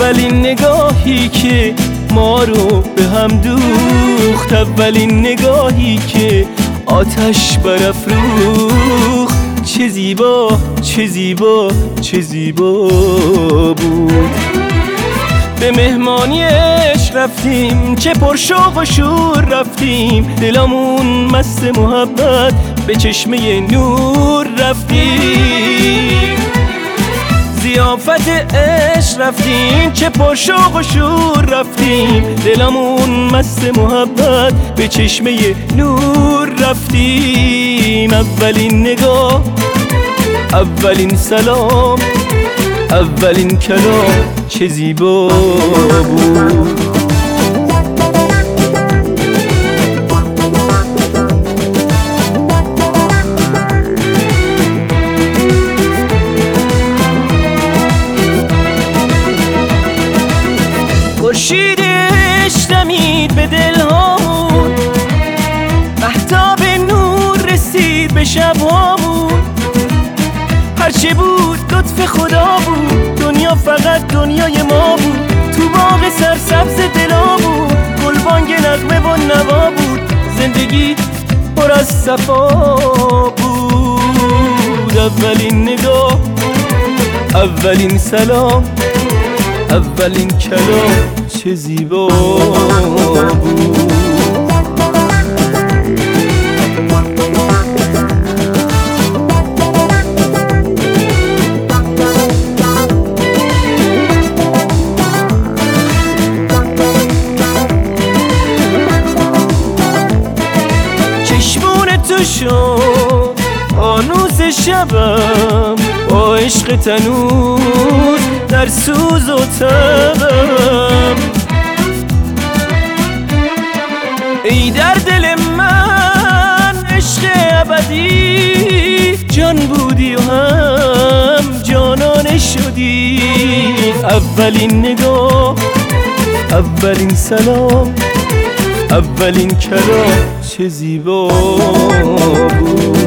اولین نگاهی که ما رو به هم دوخت، اولین نگاهی که آتش برافروخت، چه زیبا چه زیبا چه زیبا بود. به مهمانیش رفتیم، چه پرشوق و شور رفتیم، دلمون مست محبت به چشمه نور رفتیم. ضیافت عشق رفتیم، چه پرشوق و شور رفتیم، دلمون مست محبت به چشمه نور رفتیم. اولین نگاه، اولین سلام، اولین کلام، چه زیبا بود. خورشیدش دمید به دلهامون، مهتاب نور رسید به شبهامون. هرچه بود لطف خدا بود، دنیا فقط دنیای ما بود. تو باغ سرسبز دلا بود، گلبانگ نغمه و نوا بود. زندگی پر از صفا بود. اولین نگاه، اولین سلام، اولین کلام، چه زیبا بود. چشمون تو شد آنوز شبم، با عشق تنور در سوز و تبم. ای در دل من عشق ابدی، جان بودی و هم جانانه شدی. اولین نگاه، اولین سلام، اولین کلام، چه زیبا بود.